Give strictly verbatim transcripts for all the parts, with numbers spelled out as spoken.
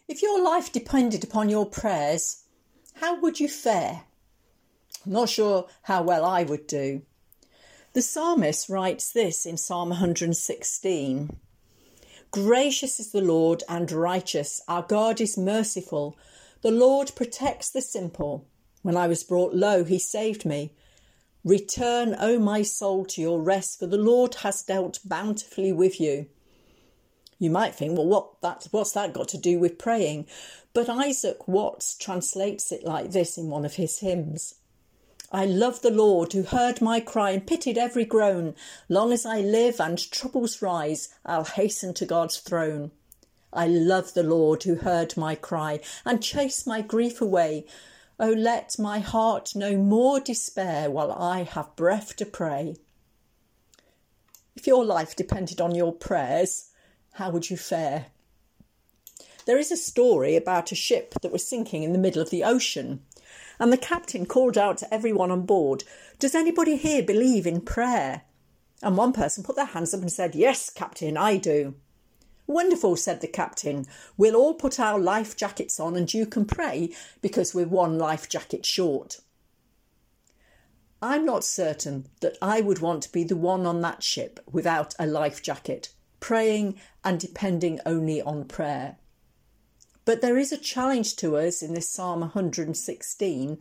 If your life depended upon your prayers, how would you fare? I'm not sure how well I would do. The psalmist writes this in Psalm one hundred sixteen. Gracious is the Lord and righteous. Our God is merciful. The Lord protects the simple. When I was brought low, he saved me. Return, O my soul, to your rest, for the Lord has dealt bountifully with you. You might think, well, what that, what's that got to do with praying? But Isaac Watts translates it like this in one of his hymns. I love the Lord who heard my cry and pitied every groan. Long as I live and troubles rise, I'll hasten to God's throne. I love the Lord who heard my cry and chased my grief away. Oh, let my heart no more despair while I have breath to pray. If your life depended on your prayers, how would you fare? There is a story about a ship that was sinking in the middle of the ocean, and the captain called out to everyone on board, does anybody here believe in prayer? And one person put their hands up and said, yes, Captain, I do. Wonderful, said the captain. We'll all put our life jackets on and you can pray because we're one life jacket short. I'm not certain that I would want to be the one on that ship without a life jacket, praying and depending only on prayer. But there is a challenge to us in this Psalm one hundred sixteen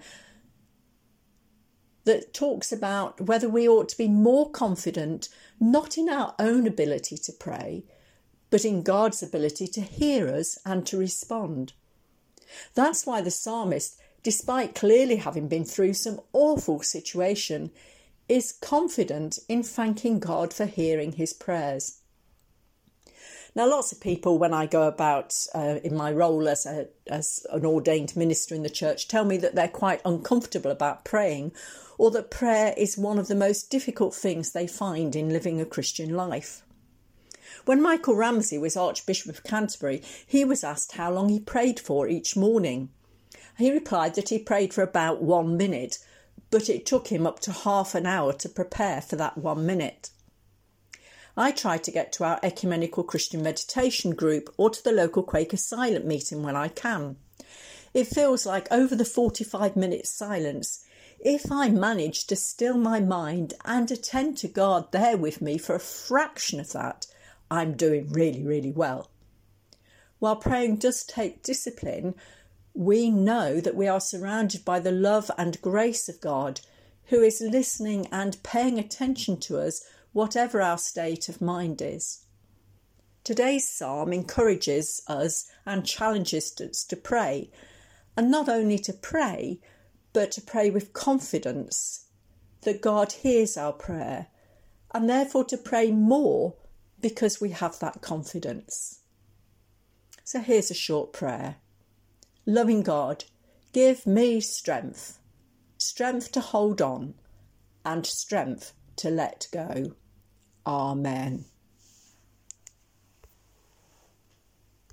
that talks about whether we ought to be more confident, not in our own ability to pray, but in God's ability to hear us and to respond. That's why the psalmist, despite clearly having been through some awful situation, is confident in thanking God for hearing his prayers. Now, lots of people, when I go about uh, in my role as, a, as an ordained minister in the church, tell me that they're quite uncomfortable about praying, or that prayer is one of the most difficult things they find in living a Christian life. When Michael Ramsey was Archbishop of Canterbury, he was asked how long he prayed for each morning. He replied that he prayed for about one minute, but it took him up to half an hour to prepare for that one minute. I try to get to our ecumenical Christian meditation group or to the local Quaker silent meeting when I can. It feels like over the forty-five minute silence, if I manage to still my mind and attend to God there with me for a fraction of that, I'm doing really, really well. While praying does take discipline, we know that we are surrounded by the love and grace of God, who is listening and paying attention to us, whatever our state of mind is. Today's psalm encourages us and challenges us to pray, and not only to pray, but to pray with confidence that God hears our prayer, and therefore to pray more because we have that confidence. So here's a short prayer. Loving God, give me strength, strength to hold on, and strength to let go. Amen.